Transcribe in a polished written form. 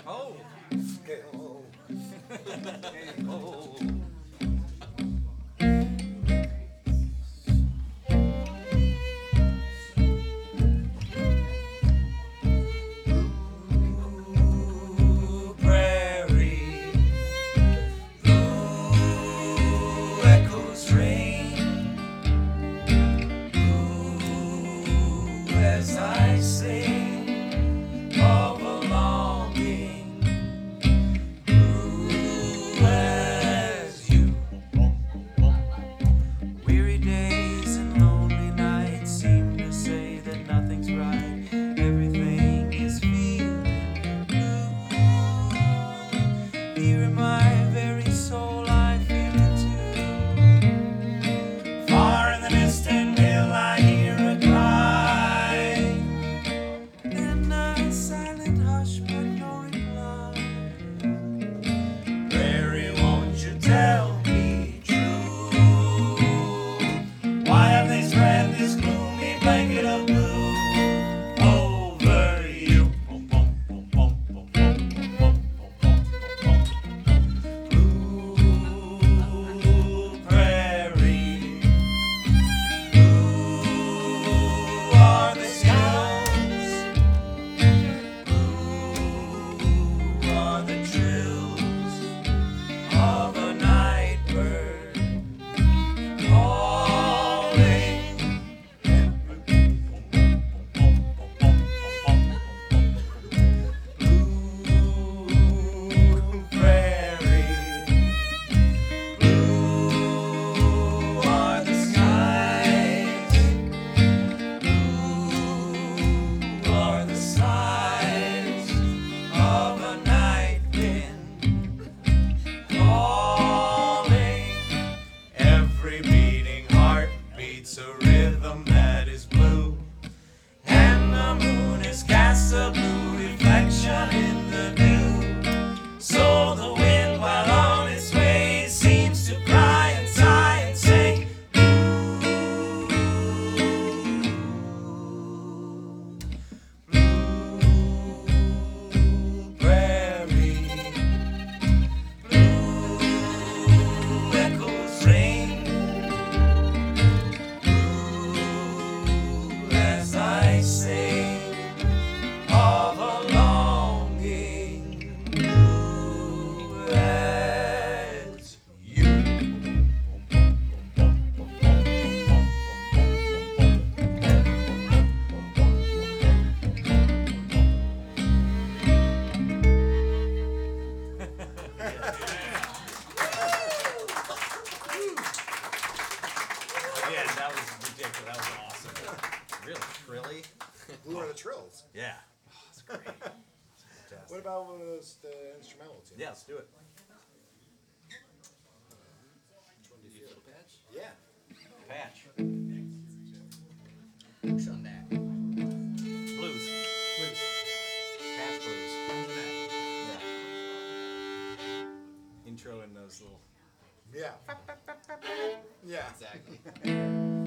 Oh. Hey ho. Hey, oh. Blue prairie, blue echoes rain, blue as I sing of a longing, blue as you. Weary days and lonely nights seem to say that nothing's right. Everything is feeling blue. Here in my very soul, I feel it too. Far in the distant hill, I hear a cry. Then a silent hush, but no reply. Prairie, won't you tell me true? Why have they spread this gloomy blanket of blue over you? Blue prairie, blue are the skies, blue are the trills of a night bird calling. Blue prairie, blue are the skies, blue are the sighs of a night wind calling. Every beating heart beats a rhythm that is blue, and the moon is cast a blue reflection in the dew. So the wind, while on its way, seems to cry and sigh and say, blue, blue prairie, blue echoes ring, blue as I sing of a longing, blue as you. Again, that was ridiculous. That was awesome. Really, really? Blue are the trills. Yeah. Oh, that's great. Fantastic. What about the instrumental too? Yeah, let's do it. Yeah. Patch. Push on that. Blues. Patch blues. Yeah. Intro in those little. Yeah. Yeah. Exactly.